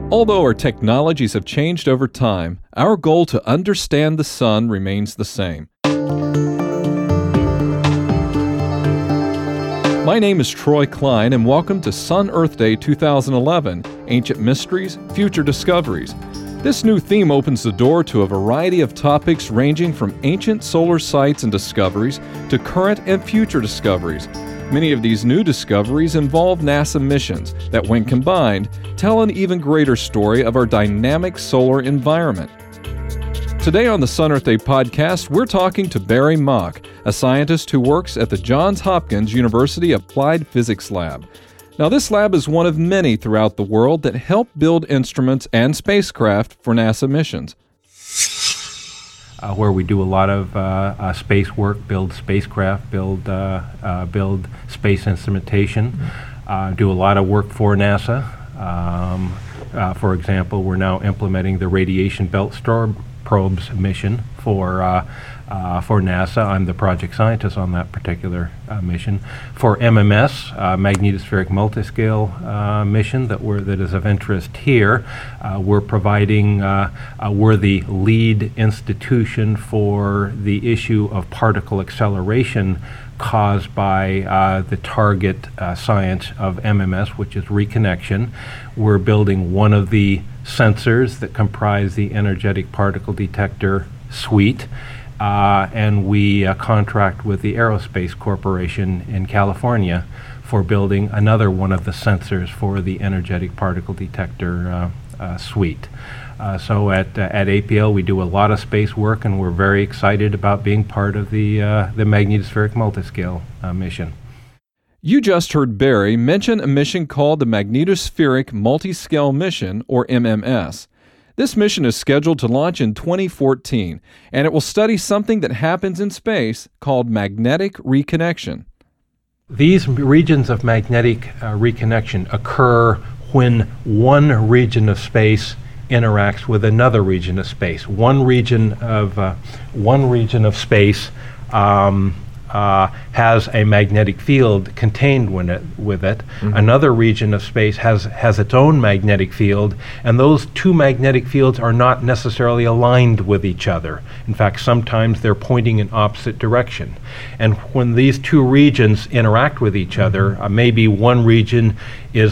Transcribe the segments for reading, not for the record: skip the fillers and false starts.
Although our technologies have changed over time, our goal to understand the sun remains the same. My name is Troy Klein, and welcome to Sun Earth Day 2011, Ancient Mysteries, Future Discoveries. This new theme opens the door to a variety of topics ranging from ancient solar sites and discoveries to current and future discoveries. Many of these new discoveries involve NASA missions that, when combined, tell an even greater story of our dynamic solar environment. Today on the Sun Earth Day podcast, we're talking to Barry Mock, a scientist who works at the Johns Hopkins University Applied Physics Lab. Now, this lab is one of many throughout the world that help build instruments and spacecraft for NASA missions. Where we do a lot of space work, build spacecraft, build space instrumentation, do a lot of work for NASA. For example, we're now implementing the Radiation Belt Storm Probes mission for NASA. I'm the project scientist on that particular mission. For MMS, Magnetospheric Multiscale mission that is of interest here, we're providing, we're the lead institution for the issue of particle acceleration caused by the target science of MMS, which is reconnection. We're building one of the sensors that comprise the energetic particle detector suite. And we contract with the Aerospace Corporation in California for building another one of the sensors for the energetic particle detector suite. So at APL, we do a lot of space work, and we're very excited about being part of the Magnetospheric Multiscale mission. You just heard Barry mention a mission called the Magnetospheric Multiscale Mission, or MMS. This mission is scheduled to launch in 2014, and it will study something that happens in space called magnetic reconnection. These regions of magnetic reconnection occur when one region of space interacts with another region of space. One region of space has a magnetic field contained with it. Mm-hmm. Another region of space has its own magnetic field, and those two magnetic fields are not necessarily aligned with each other. In fact, sometimes they're pointing in opposite direction. And when these two regions interact with each other, maybe one region is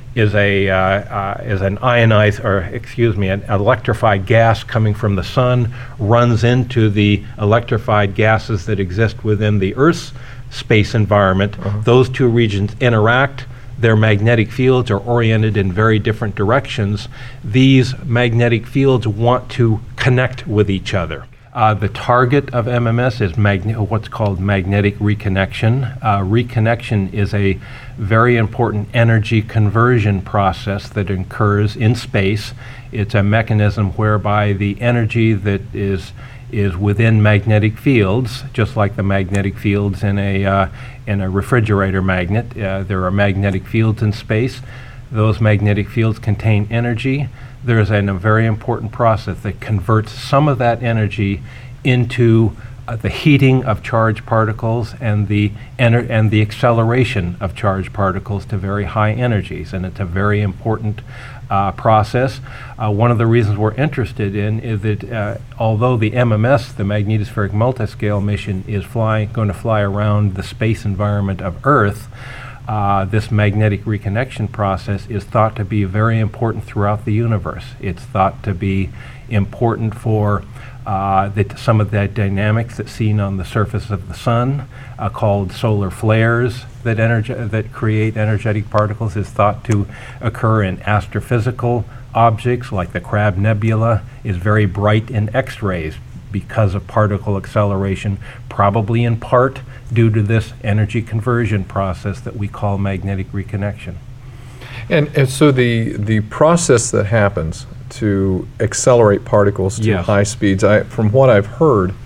an ionized, an electrified gas coming from the sun, runs into the electrified gases that exist within the Earth's space environment. Uh-huh. Those two regions interact. Their magnetic fields are oriented in very different directions. These magnetic fields want to connect with each other. The target of MMS is what's called magnetic reconnection. Reconnection is a very important energy conversion process that occurs in space. It's a mechanism whereby the energy that is within magnetic fields, just like the magnetic fields in a refrigerator magnet. There are magnetic fields in space. Those magnetic fields contain energy. There's a very important process that converts some of that energy into the heating of charged particles and the acceleration of charged particles to very high energies, and it's a very important process. One of the reasons we're interested in is that although the MMS, the Magnetospheric Multiscale mission, is going to fly around the space environment of Earth, this magnetic reconnection process is thought to be very important throughout the universe. It's thought to be important for some of the dynamics that's seen on the surface of the sun, called solar flares that create energetic particles, is thought to occur in astrophysical objects like the Crab Nebula, is very bright in X-rays because of particle acceleration, probably in part due to this energy conversion process that we call magnetic reconnection. And so the process that happens to accelerate particles to high speeds, from what I've heard,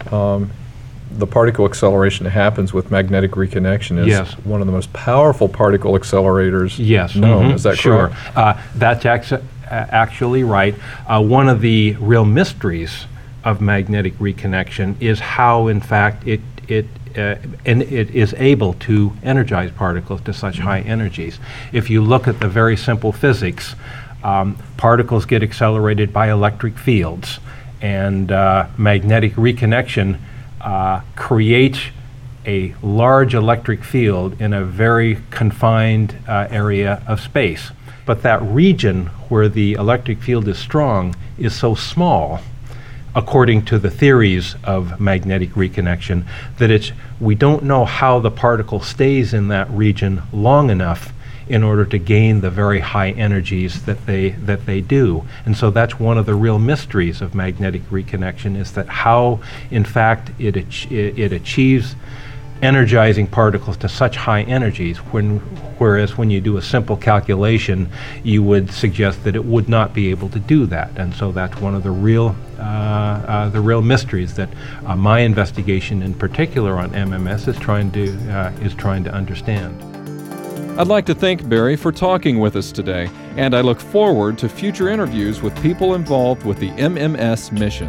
the particle acceleration that happens with magnetic reconnection is one of the most powerful particle accelerators known. Mm-hmm. Is that correct? Sure. That's actually right. One of the real mysteries of magnetic reconnection is how, in fact, it is able to energize particles to such high energies. If you look at the very simple physics particles get accelerated by electric fields, and magnetic reconnection creates a large electric field in a very confined area of space. But that region where the electric field is strong is so small, according to the theories of magnetic reconnection, that we don't know how the particle stays in that region long enough in order to gain the very high energies that they do. And so that's one of the real mysteries of magnetic reconnection, is that how, in fact, it achieves energizing particles to such high energies, whereas when you do a simple calculation, you would suggest that it would not be able to do that. And so that's one of the real mysteries that my investigation, in particular on MMS, is trying to understand. I'd like to thank Barry for talking with us today, and I look forward to future interviews with people involved with the MMS mission.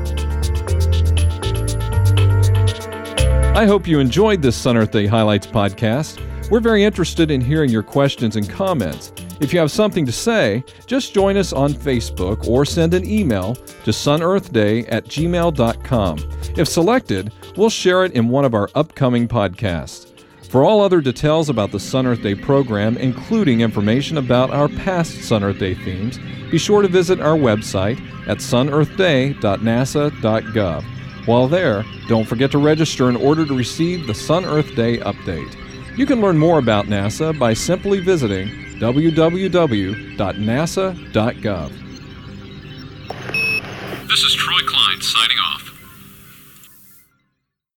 I hope you enjoyed this Sun Earth Day Highlights podcast. We're very interested in hearing your questions and comments. If you have something to say, just join us on Facebook or send an email to sunearthday@gmail.com. If selected, we'll share it in one of our upcoming podcasts. For all other details about the Sun Earth Day program, including information about our past Sun Earth Day themes, be sure to visit our website at sunearthday.nasa.gov. While there, don't forget to register in order to receive the Sun Earth Day update. You can learn more about NASA by simply visiting www.nasa.gov. This is Troy Klein signing off.